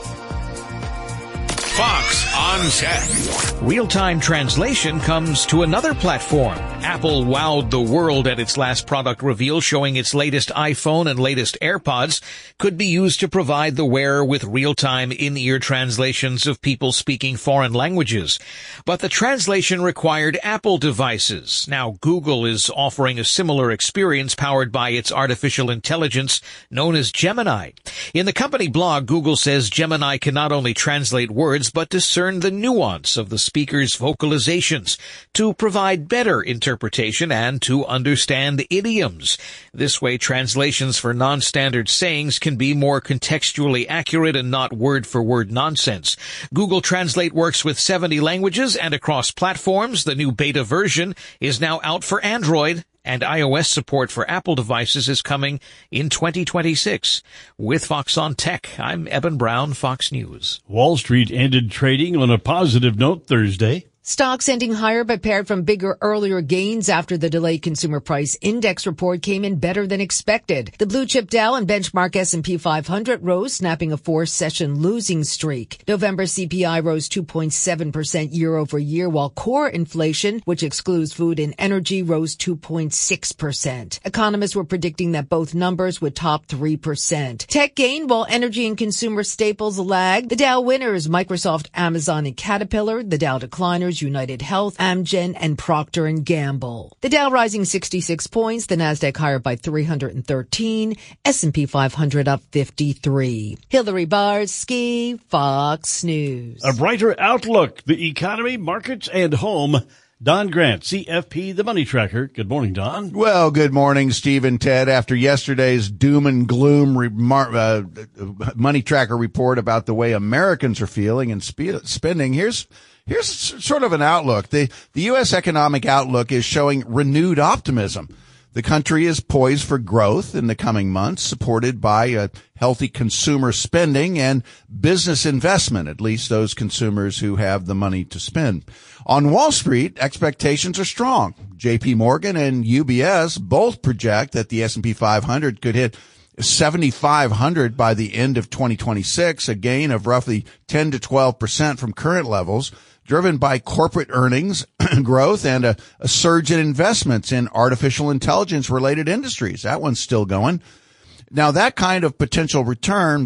Fox on Tech. Real-time translation comes to another platform. Apple wowed the world at its last product reveal, showing its latest iPhone and latest AirPods could be used to provide the wearer with real-time in-ear translations of people speaking foreign languages. But the translation required Apple devices. Now, Google is offering a similar experience powered by its artificial intelligence known as Gemini. In the company blog, Google says Gemini can not only translate words, but discern the nuance of the speaker's vocalizations to provide better interpretation and to understand idioms. This way, translations for non-standard sayings can be more contextually accurate and not word-for-word nonsense. Google Translate works with seventy languages and across platforms. The new beta version is now out for Android, and iOS support for Apple devices is coming in twenty twenty-six. With Fox on Tech, I'm Eben Brown, Fox News. Wall Street ended trading on a positive note Thursday. Stocks ending higher but paired from bigger earlier gains after the delayed consumer price index report came in better than expected. The blue chip Dow and benchmark S and P five hundred rose, snapping a four-session losing streak. November C P I rose two point seven percent year over year, while core inflation, which excludes food and energy, rose two point six percent. Economists were predicting that both numbers would top three percent. Tech gained while energy and consumer staples lagged. The Dow winners, Microsoft, Amazon, and Caterpillar. The Dow decliners, United Health, Amgen, and Procter and Gamble. The Dow rising sixty-six points, the Nasdaq higher by three hundred thirteen, S and P five hundred up fifty-three. Hillary Barsky, Fox News. A brighter outlook, the economy, markets, and home. Don Grant, C F P, the Money Tracker. Good morning, Don. Well, good morning, Steve and Ted. After yesterday's doom and gloom remar- uh, Money Tracker report about the way Americans are feeling and spe- spending, here's Here's sort of an outlook. The, the U S economic outlook is showing renewed optimism. The country is poised for growth in the coming months, supported by a healthy consumer spending and business investment, at least those consumers who have the money to spend. On Wall Street, expectations are strong. J P Morgan and U B S both project that the S and P five hundred could hit seventy-five hundred by the end of twenty twenty-six, a gain of roughly ten to twelve percent from current levels, driven by corporate earnings growth and a, a surge in investments in artificial intelligence related industries. That one's still going. Now, that kind of potential return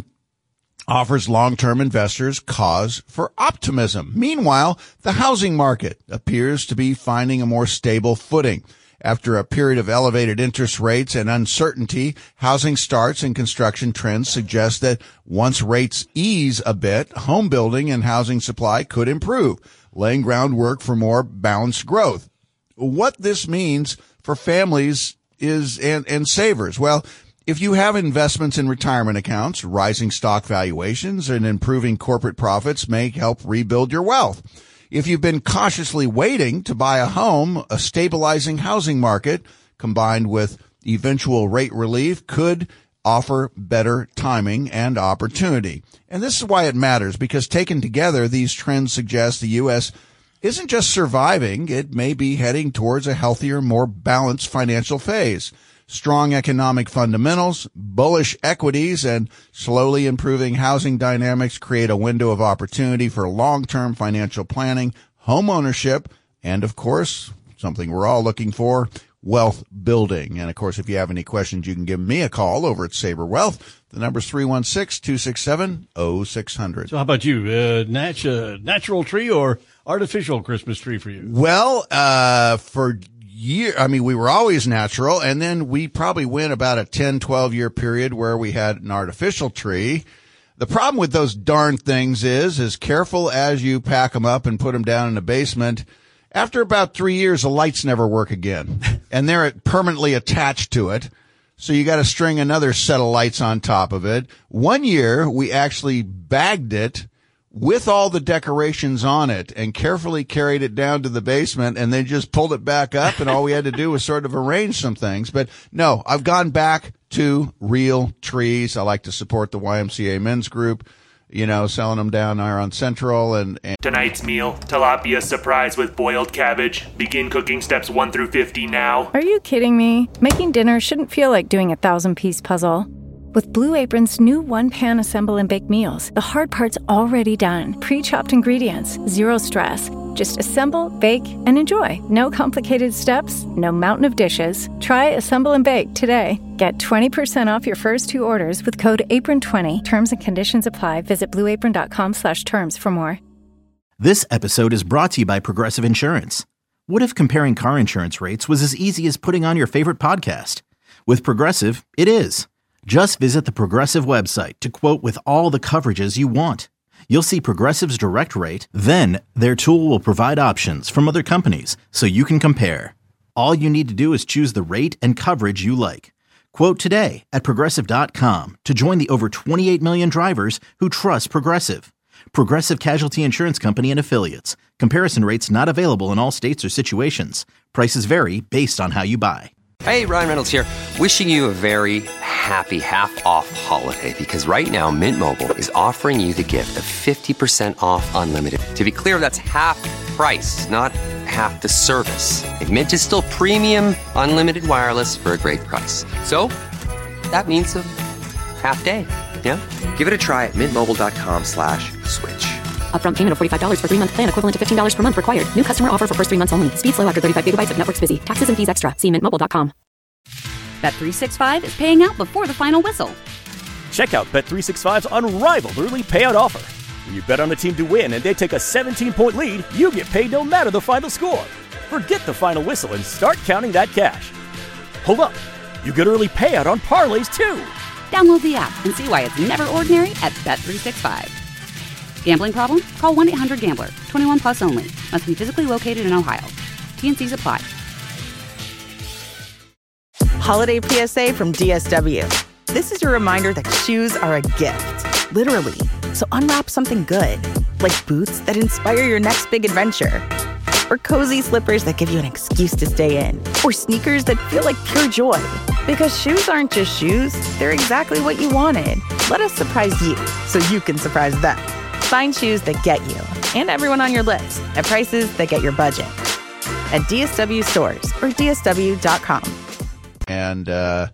offers long-term investors cause for optimism. Meanwhile, the housing market appears to be finding a more stable footing. After a period of elevated interest rates and uncertainty, housing starts and construction trends suggest that once rates ease a bit, home building and housing supply could improve, laying groundwork for more balanced growth. What this means for families is and, and savers, well, if you have investments in retirement accounts, rising stock valuations and improving corporate profits may help rebuild your wealth. If you've been cautiously waiting to buy a home, a stabilizing housing market combined with eventual rate relief could offer better timing and opportunity. And this is why it matters, because taken together, these trends suggest the U S isn't just surviving, it may be heading towards a healthier, more balanced financial phase. Strong economic fundamentals, bullish equities, and slowly improving housing dynamics create a window of opportunity for long-term financial planning, home ownership, and, of course, something we're all looking for, wealth building. And, of course, if you have any questions, you can give me a call over at Sabre Wealth. The number's three one six, two six seven, zero six zero zero. So how about you? Uh, nat- uh, natural tree or artificial Christmas tree for you? Well, uh, for year, I mean, we were always natural, and then we probably went about a ten, twelve year period where we had an artificial tree. The problem with those darn things is, as careful as you pack them up and put them down in the basement, after about three years, the lights never work again, and they're permanently attached to it. So you got to string another set of lights on top of it. One year, we actually bagged it with all the decorations on it and carefully carried it down to the basement, and then just pulled it back up, and all we had to do was sort of arrange some things. But no, I've gone back to real trees. I like to support the Y M C A men's group, you know, selling them down there on Central. And, and Tonight's meal, tilapia surprise with boiled cabbage. Begin cooking steps one through fifty now. Are you kidding me? Making dinner shouldn't feel like doing a thousand-piece puzzle. With Blue Apron's new one-pan assemble and bake meals, the hard part's already done. Pre-chopped ingredients, zero stress. Just assemble, bake, and enjoy. No complicated steps, no mountain of dishes. Try Assemble and Bake today. Get twenty percent off your first two orders with code apron twenty. Terms and conditions apply. Visit blueapron.com slash terms for more. This episode is brought to you by Progressive Insurance. What if comparing car insurance rates was as easy as putting on your favorite podcast? With Progressive, it is. Just visit the Progressive website to quote with all the coverages you want. You'll see Progressive's direct rate, then their tool will provide options from other companies so you can compare. All you need to do is choose the rate and coverage you like. Quote today at Progressive dot com to join the over twenty-eight million drivers who trust Progressive. Progressive Casualty Insurance Company and Affiliates. Comparison rates not available in all states or situations. Prices vary based on how you buy. Hey, Ryan Reynolds here. Wishing you a very happy half-off holiday, because right now Mint Mobile is offering you the gift of fifty percent off unlimited. To be clear, that's half price, not half the service. And Mint is still premium unlimited wireless for a great price. So that means a half day. Yeah? Give it a try at mintmobile.com slash switch. Upfront payment of forty-five dollars for three-month plan equivalent to fifteen dollars per month required. New customer offer for first three months only. Speed slow after thirty-five gigabytes if network's busy. Taxes and fees extra. See mint mobile dot com. Bet three sixty-five is paying out before the final whistle. Check out Bet three sixty-five's unrivaled early payout offer. When you bet on a team to win and they take a seventeen-point lead, you get paid no matter the final score. Forget the final whistle and start counting that cash. Hold up. You get early payout on parlays, too. Download the app and see why it's never ordinary at Bet three sixty-five. Gambling problem? Call one eight hundred gambler. twenty-one plus only. Must be physically located in Ohio. T N Cs apply. Holiday P S A from D S W. This is your reminder that shoes are a gift, literally. So unwrap something good, like boots that inspire your next big adventure, or cozy slippers that give you an excuse to stay in, or sneakers that feel like pure joy. Because shoes aren't just shoes, they're exactly what you wanted. Let us surprise you so you can surprise them. Find shoes that get you and everyone on your list at prices that get your budget at D S W stores or D S W dot com. And uh,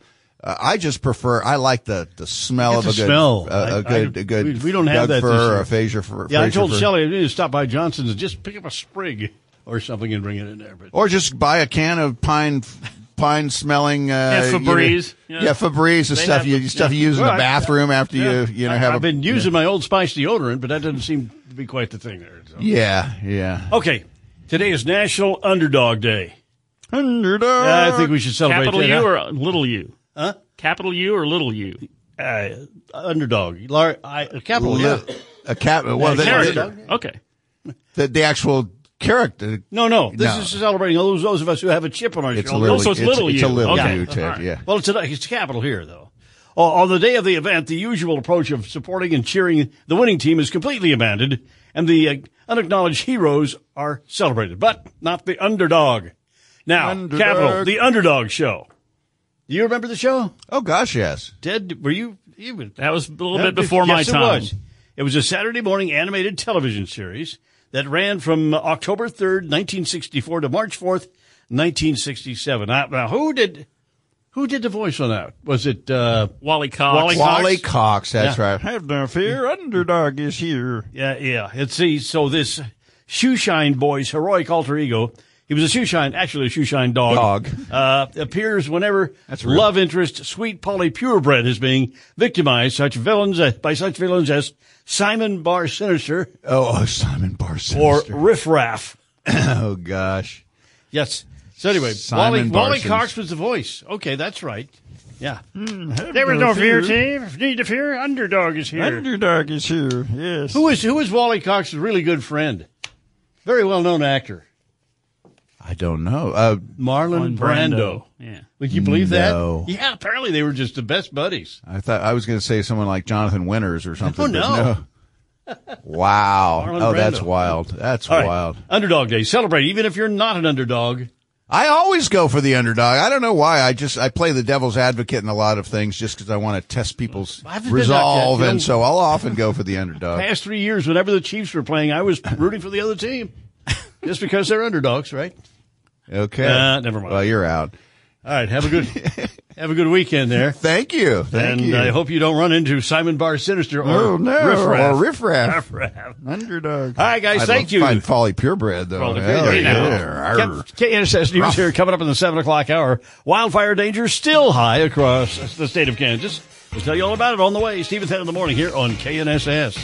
Uh, I just prefer. I like the, the smell of a good, smell. Uh, a I- good, I- a good. we- we don't have Doug that this fir or year. a Fraser fir. Yeah, I Fraser told fir. Shelley I need to stop by Johnson's and just pick up a sprig or something and bring it in there. But Or just buy a can of pine, pine smelling. Uh, Yeah, Febreze. You know, Yeah. yeah, Febreze, the They stuff have you the- stuff you yeah. use in Well, the I- bathroom after yeah. you you know I, have. I've a, been using yeah. my Old Spice deodorant, but that doesn't seem to be quite the thing there. So. Yeah, yeah. Okay, today is National Underdog Day. Underdog. Yeah, I think we should celebrate Capital that, U huh? or little U? Huh? Capital U or little U? Uh, underdog. Lar- I, capital, yeah. A cat. Well, Yeah, the, character. the, Okay. the, the actual character. No, no. This No. is celebrating those those of us who have a chip on our It's a shoulder. little. Oh, so it's little it's U. a little Okay. U, Ted. All right. Yeah. Well, it's, a, it's capital here, though. Oh, on the day of the event, the usual approach of supporting and cheering the winning team is completely abandoned, and the uh, unacknowledged heroes are celebrated, but not the underdog. Now, Underdog. Capital, the Underdog Show. Do you remember the show? Oh gosh, yes. Ted, were you? you would, That was a little Yeah, bit before my yes, time. It was. It was a Saturday morning animated television series that ran from October third, nineteen sixty-four to March fourth, nineteen sixty-seven. Now, now who did who did the voice on that? Was it uh, Wally Cox. Wally Wally Cox? Cox. That's Yeah. right. Have no fear. Underdog is here. Yeah, yeah. It's see, so this Shoeshine Boy's heroic alter ego, he was a shoeshine, actually a shoeshine dog, Dog. Uh, appears whenever That's real. love interest Sweet Polly Purebred is being victimized such villains uh, by such villains as Simon Bar Sinister Oh, oh Simon Bar or Sinister. Riff Raff. Oh gosh. Yes. So anyway, Simon Wally, Wally Barsons. Cox was the voice. Okay, that's right. Yeah. There was no fear, Steve. Need to fear. Underdog is here. Underdog is here. Yes. Who is who is Wally Cox's really good friend? Very well known actor. I don't know. Uh, Marlon Brando. Brando. Yeah. Would you believe No. that? Yeah, apparently they were just the best buddies. I thought I was going to say someone like Jonathan Winters or something. Oh, but no. Wow. Marlon Oh, that's Brando. wild. That's All right. wild. Underdog Day. Celebrate, even if you're not an underdog. I always go for the underdog. I don't know why. I just I play the devil's advocate in a lot of things just because I want to test people's I haven't been resolve, that yet. You and know- so I'll often go for the underdog. Past three years, whenever the Chiefs were playing, I was rooting for the other team. Just because they're underdogs, right? Okay. Uh, never mind. Well, you're out. All right, have a good have a good weekend there. Thank you. Thank and you. I hope you don't run into Simon Bar Sinister or Oh, no. Riff Raff. Or Riff Raff. Riff-Raff. Underdog. All right, guys, I'd thank love you. to Find Folly Purebred, though. Folly Hell Purebred. yeah. Arr. K N S S News here coming up in the seven o'clock hour. Wildfire danger still high across the state of Kansas. We'll tell you all about it on the way. Steve and Ted in the morning here on K N S S.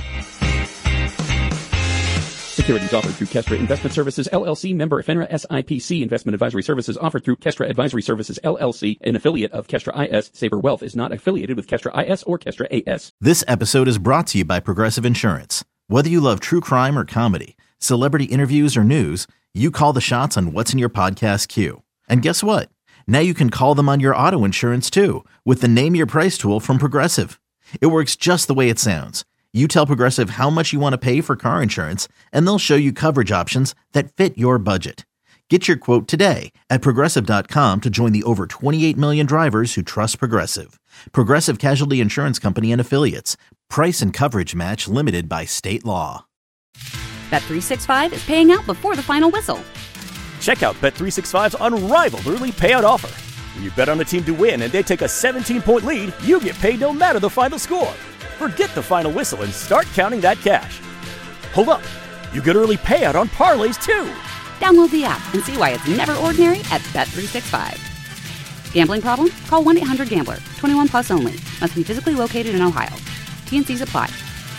Securities offered through Kestra Investment Services, L L C, member FINRA S I P C. Investment advisory services offered through Kestra Advisory Services, L L C, an affiliate of Kestra I S. Saber Wealth is not affiliated with Kestra I S or Kestra A S. This episode is brought to you by Progressive Insurance. Whether you love true crime or comedy, celebrity interviews or news, you call the shots on what's in your podcast queue. And guess what? Now you can call them on your auto insurance too with the Name Your Price tool from Progressive. It works just the way it sounds. You tell Progressive how much you want to pay for car insurance, and they'll show you coverage options that fit your budget. Get your quote today at Progressive dot com to join the over twenty-eight million drivers who trust Progressive. Progressive Casualty Insurance Company and Affiliates. Price and coverage match limited by state law. Bet three sixty-five is paying out before the final whistle. Check out Bet three sixty-five's unrivaled early payout offer. When you bet on a team to win and they take a seventeen-point lead, you get paid no matter the final score. Forget the final whistle and start counting that cash. Hold up. You get early payout on parlays, too. Download the app and see why it's never ordinary at Bet three sixty-five. Gambling problem? Call one eight hundred gambler. twenty-one plus only. Must be physically located in Ohio. T N Cs apply.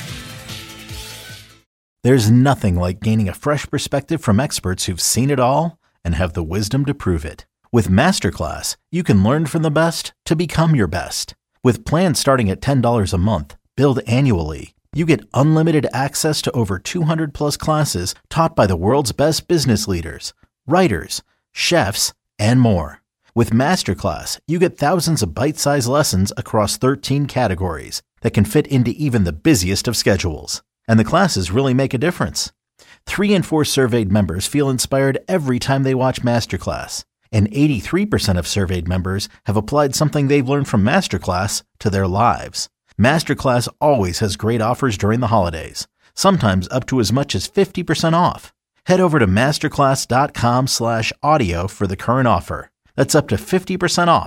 There's nothing like gaining a fresh perspective from experts who've seen it all and have the wisdom to prove it. With Masterclass, you can learn from the best to become your best. With plans starting at ten dollars a month, billed annually, you get unlimited access to over two hundred plus classes taught by the world's best business leaders, writers, chefs, and more. With Masterclass, you get thousands of bite-sized lessons across thirteen categories that can fit into even the busiest of schedules. And the classes really make a difference. Three in four surveyed members feel inspired every time they watch Masterclass. And eighty-three percent of surveyed members have applied something they've learned from Masterclass to their lives. Masterclass always has great offers during the holidays, sometimes up to as much as fifty percent off. Head over to masterclass dot com slash audio for the current offer. That's up to fifty percent off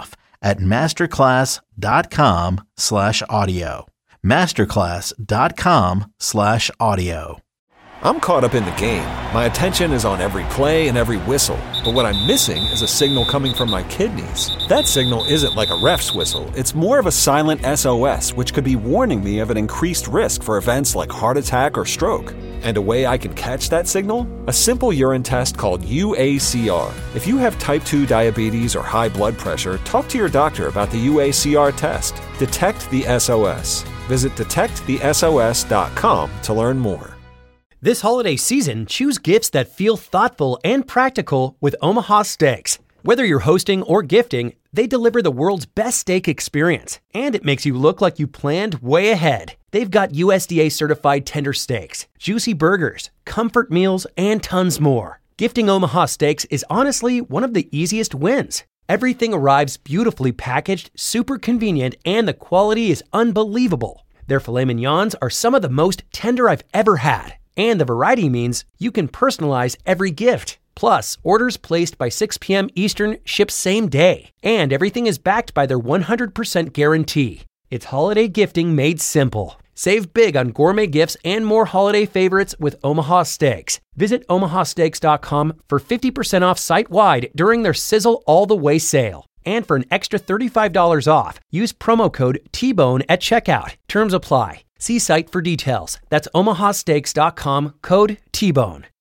at masterclass.com slash audio. Masterclass.com slash audio. I'm caught up in the game. My attention is on every play and every whistle. But what I'm missing is a signal coming from my kidneys. That signal isn't like a ref's whistle. It's more of a silent S O S, which could be warning me of an increased risk for events like heart attack or stroke. And a way I can catch that signal? A simple urine test called U A C R. If you have type two diabetes or high blood pressure, talk to your doctor about the U A C R test. Detect the S O S. Visit detect the S O S dot com to learn more. This holiday season, choose gifts that feel thoughtful and practical with Omaha Steaks. Whether you're hosting or gifting, they deliver the world's best steak experience, and it makes you look like you planned way ahead. They've got U S D A-certified tender steaks, juicy burgers, comfort meals, and tons more. Gifting Omaha Steaks is honestly one of the easiest wins. Everything arrives beautifully packaged, super convenient, and the quality is unbelievable. Their filet mignons are some of the most tender I've ever had. And the variety means you can personalize every gift. Plus, orders placed by six p.m. Eastern ship same day. And everything is backed by their one hundred percent guarantee. It's holiday gifting made simple. Save big on gourmet gifts and more holiday favorites with Omaha Steaks. Visit omaha steaks dot com for fifty percent off site-wide during their Sizzle All the Way sale. And for an extra thirty-five dollars off, use promo code T bone at checkout. Terms apply. See site for details. That's omaha steaks dot com, code T bone.